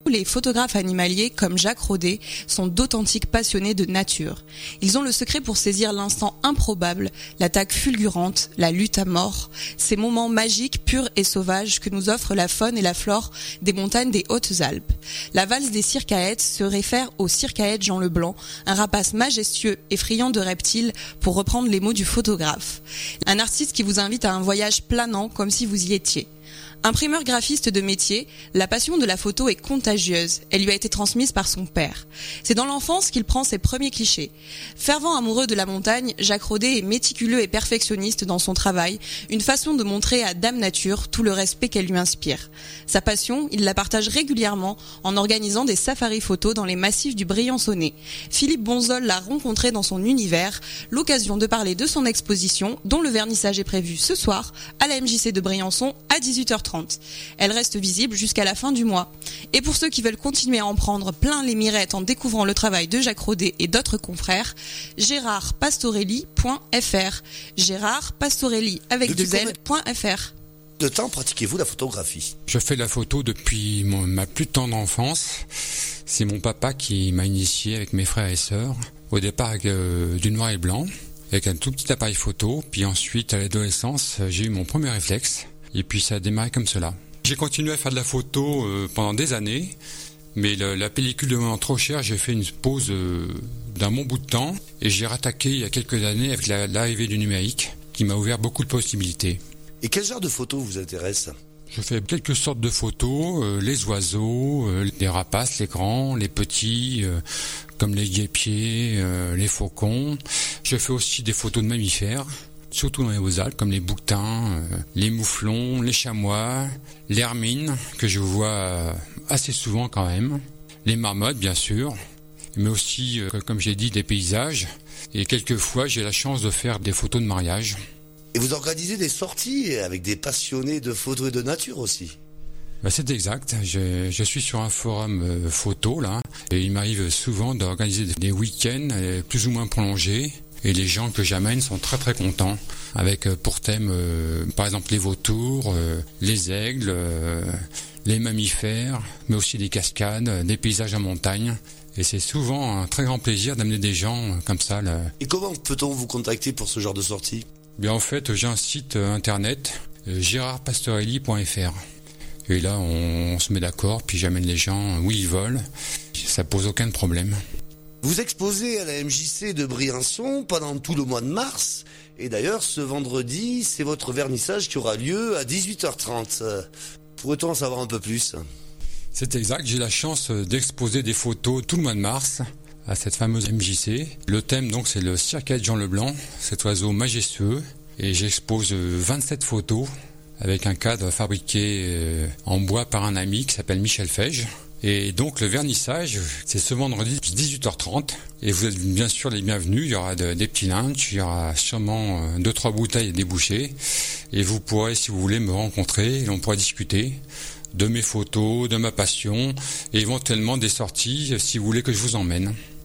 Les photographes animaliers comme Jacques Rodet sont d'authentiques passionnés de nature. Ils ont le secret pour saisir l'instant improbable, l'attaque fulgurante, la lutte à mort, ces moments magiques, purs et sauvages que nous offrent la faune et la flore des montagnes des Hautes-Alpes. La valse des circaètes se réfère au circaète Jean Leblanc, un rapace majestueux et friand de reptiles, pour reprendre les mots du photographe. Un artiste qui vous invite à un voyage planant comme si vous y étiez. Imprimeur graphiste de métier, la passion de la photo est contagieuse. Elle lui a été transmise par son père. C'est dans l'enfance qu'il prend ses premiers clichés. Fervent amoureux de la montagne, Jacques Rodet est méticuleux et perfectionniste dans son travail, une façon de montrer à Dame Nature tout le respect qu'elle lui inspire. Sa passion, il la partage régulièrement en organisant des safaris photos dans les massifs du Briançonnais. Philippe Bonzol l'a rencontré dans son univers, l'occasion de parler de son exposition, dont le vernissage est prévu ce soir à la MJC de Briançon à 18h30. Elle reste visible jusqu'à la fin du mois. Et pour ceux qui veulent continuer à en prendre plein les mirettes en découvrant le travail de Jacques Rodet et d'autres confrères, gérardpastorelli.fr. Gérardpastorelli avec deux L.fr. De temps pratiquez-vous la photographie? Je fais la photo depuis ma plus tendre enfance. C'est mon papa qui m'a initié avec mes frères et sœurs. Au départ avec du noir et blanc, avec un tout petit appareil photo. Puis ensuite, à l'adolescence, j'ai eu mon premier réflexe. Et puis ça a démarré comme cela. J'ai continué à faire de la photo pendant des années, mais la pellicule devenant trop chère, j'ai fait une pause d'un bon bout de temps et j'ai rattaqué il y a quelques années avec l'arrivée du numérique qui m'a ouvert beaucoup de possibilités. Et quel genre de photos vous intéresse? Je fais quelques sortes de photos, les oiseaux, les rapaces, les grands, les petits, comme les guêpiers, les faucons. Je fais aussi des photos de mammifères, surtout dans les Hautes-Alpes, comme les bouquetins, les mouflons, les chamois, les hermines, que je vois assez souvent quand même, les marmottes bien sûr, mais aussi, comme j'ai dit, des paysages. Et quelquefois, j'ai la chance de faire des photos de mariage. Et vous organisez des sorties avec des passionnés de photos et de nature aussi? C'est exact, je suis sur un forum photo là, et il m'arrive souvent d'organiser des week-ends plus ou moins prolongés. Et les gens que j'amène sont très très contents, avec pour thème par exemple les vautours, les aigles, les mammifères, mais aussi des cascades, des paysages en montagne. Et c'est souvent un très grand plaisir d'amener des gens comme ça. Là. Et comment peut-on vous contacter pour ce genre de sortie? Bien en fait, j'ai un site internet, gérardpastorelli.fr. Et là, on se met d'accord, puis j'amène les gens où ils veulent. Ça pose aucun problème. Vous exposez à la MJC de Briançon pendant tout le mois de mars. Et d'ailleurs, ce vendredi, c'est votre vernissage qui aura lieu à 18h30. Pourrait-on en savoir un peu plus? C'est exact, j'ai la chance d'exposer des photos tout le mois de mars à cette fameuse MJC. Le thème, donc, c'est le circaète Jean Leblanc, cet oiseau majestueux. Et j'expose 27 photos avec un cadre fabriqué en bois par un ami qui s'appelle Michel Fège. Et donc le vernissage, c'est ce vendredi 18h30 et vous êtes bien sûr les bienvenus. Il y aura des petits lunchs, il y aura sûrement 2-3 bouteilles à déboucher et vous pourrez, si vous voulez, me rencontrer et on pourra discuter de mes photos, de ma passion et éventuellement des sorties si vous voulez que je vous emmène.